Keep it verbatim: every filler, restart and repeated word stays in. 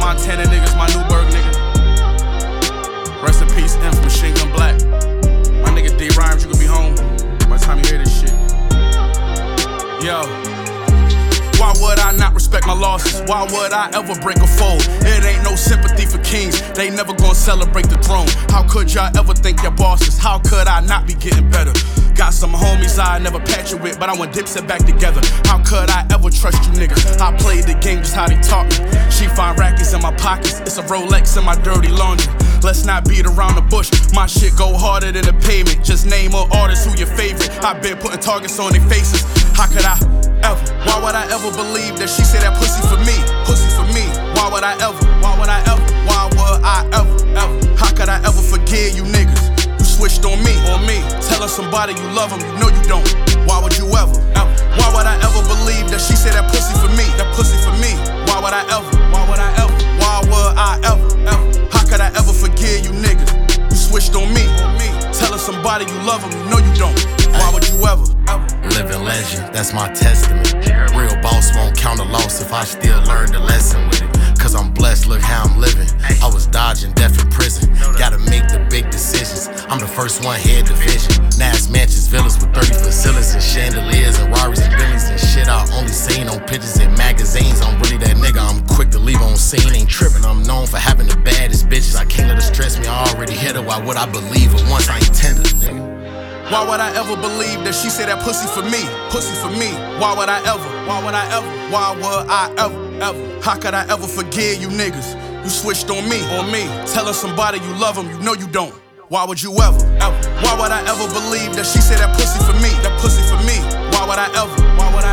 Montana niggas, my Newburgh nigga. Rest in peace, M from Machine Gun Black. My nigga D Rhymes, you could be home by the time you hear this shit. Yo. Why would I not respect my losses? Why would I ever break a fold? It ain't no sympathy for kings. They never gonna celebrate the throne. How could y'all ever think your bosses? How could I not be getting better? Got some homies I never patch you with, but I want Dipset back together. How could I ever trust you niggas? I played the game just how they taught me. She find rackets in my pockets. It's a Rolex in my dirty laundry. Let's not beat around the bush. My shit go harder than the pavement. Just name an artist who your favorite. I been putting targets on their faces. How could I ever? Why would I ever believe that she said that pussy for me? Pussy for me. Why would I ever? Why would I ever? Why would I ever? Ever? How could I ever forgive you niggas? You switched on me, on me. Telling somebody you love them, you know you don't. Why would you ever? Ever? Why would I ever believe that she said that pussy for me? That pussy for me. Why would I ever? Why would I ever? Why would I ever? Ever? How could I ever forgive you niggas? You switched on me, on me. Telling somebody you love them, you know you don't. Why would you ever? Ever? Living legend, that's my testament. Real boss won't count a loss if I still learn the lesson with it. Cause I'm blessed, look how I'm living. I was dodging death in prison. Gotta make the big decisions. I'm the first one head division. Nass mansions, villas with thirty facilities and chandeliers and Rarries and Billies and shit I only seen on pictures in magazines. I'm really that nigga, I'm quick to leave on scene. Ain't tripping, I'm known for having the baddest bitches. I can't let her stress me, I already hit her. Why would I believe her once I ain't tender, nigga? Why would I ever believe that she said that pussy for me? Pussy for me. Why would I ever? Why would I ever? Why would I ever? Ever? How could I ever forgive you niggas? You switched on me, on me. Telling somebody you love them, you know you don't. Why would you ever? Ever? Why would I ever believe that she said that pussy for me? That pussy for me. Why would I ever? Why would I